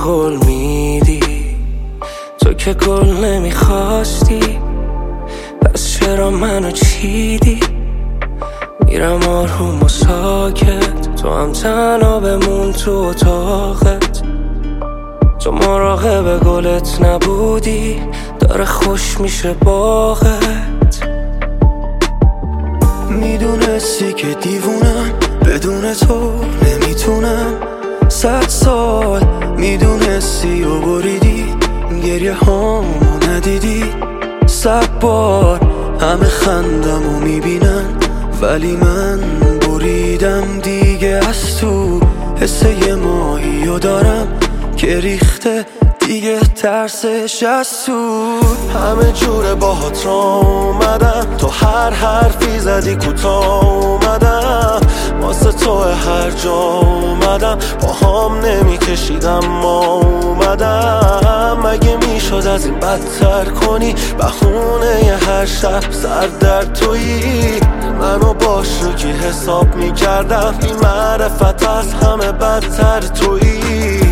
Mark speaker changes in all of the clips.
Speaker 1: قول میدی، تو که گل نمیخواستی، پس چرا منو چیدی؟ میرم آروم و ساکت، تو هم تنها بمون تو اتاقت. تو مراقب گلت نبودی، داره خوش میشه باغت.
Speaker 2: میدونستی که دیوونم، بدون تو نمیتونم. 100 سال میدونستی و بریدی، گریه هامو ندیدی. 100 بار همه خندم و میبینن، ولی من بریدم دیگه. از تو حس یه ماهی و دارم که ریخته دیگه، ترسش از تو. همه جوره باهات را اومدم، تو هر حرفی زدی کوتاه اومدم. واسه تو هر جا اومدم، باهام نمیکشیدم ما اومدم. مگه میشد از این بدتر کنی؟ بهونه ی هر شب سر در تویی. منو باش رو کی حساب میکردم، بی معرفت از همه بدتر تویی.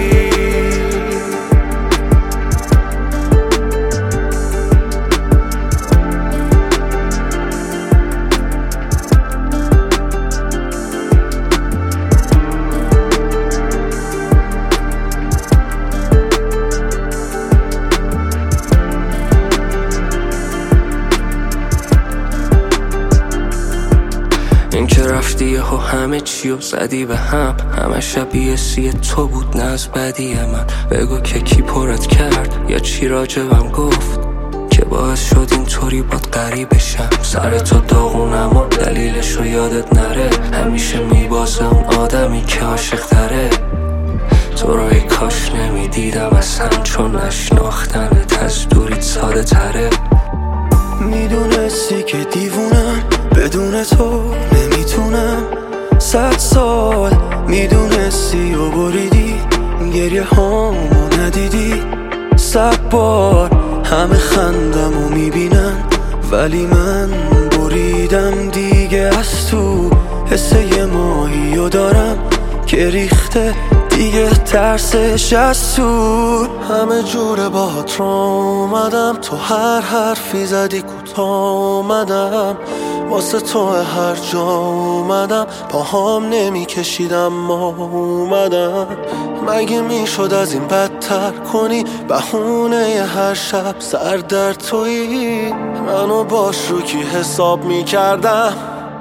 Speaker 1: این که رفتی و همه چیو زدی به هم، همه شبیه سی تو بود نه از بدی من. بگو که کی پرت کرد یا چی راجبم گفت که باعث شد اینطوری باد غریبه شم. سر تو داغونم و دلیلشو یادت نره، همیشه میبازه اون آدمی که عاشق تره. تو رو ای کاش نمیدیدم اصلا، چون نشناختنت از دوریت ساده تره.
Speaker 2: میدونستی که دیوونم، بدون تو نمیتونم. 100 سال میدونستی و بریدی، گریه هامو ندیدی. 100 بار همه خندم و میبینن، ولی من بریدم دیگه. از تو حس یه ماهی و دارم که ریخته دیگه، ترسش از تو. همه جوره باهات را اومدم، تو هر حرفی زدی کوتاه اومدم. واسه تو هر جا اومدم، پاهام نمیکشیدم ما اومدم. مگه میشد از این بدتر کنی؟ بهونه ی هر شب سر در تویی. منو باش رو کی حساب میکردم،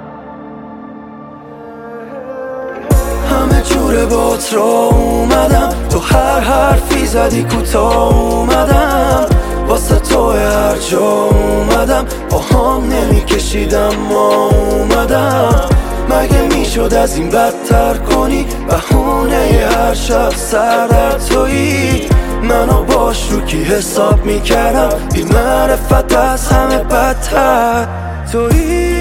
Speaker 2: همه جوره بات را اومدم. تو هر حرفی زدی کوتاه اومدم. واسه تو هر جا اومدم، باهام نمیکشیدم ما اومدم. مگه میشد از این بدتر کنی؟ بهونه ی هر شب سر در تویی. منو باش رو کی حساب میکردم، بی معرفت از همه بدتر تویی.